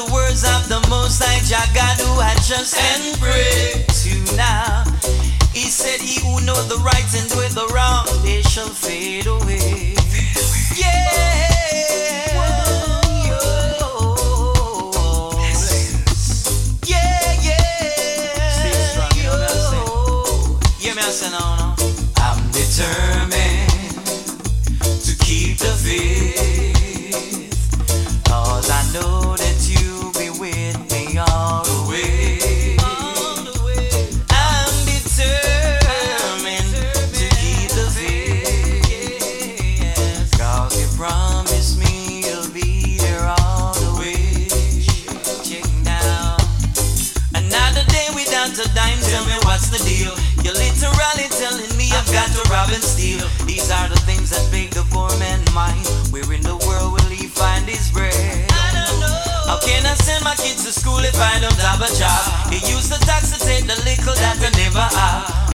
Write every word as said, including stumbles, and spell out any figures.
the words of the Most High Jah God, who I trust and pray to now. He said, he who knows the right and doeth the wrong, they shall fade away. Yeah. Yeah, yeah. Stay strong, you know what I'm saying? Yeah, me I say no, no. I'm determined to keep the faith, 'cause I know that you'll be with me all the way. I'm determined to keep the faith, 'cause you promised me you'll be there all the way. Check now. Another day without a dime, tell me what's the deal? You're literally telling me I've got to rob and steal. These are the things that make the poor man mind. Where in the world will he find his bread? I don't know. How can I send my kids to school if I don't have a job? He used the tax to take the little that I never have.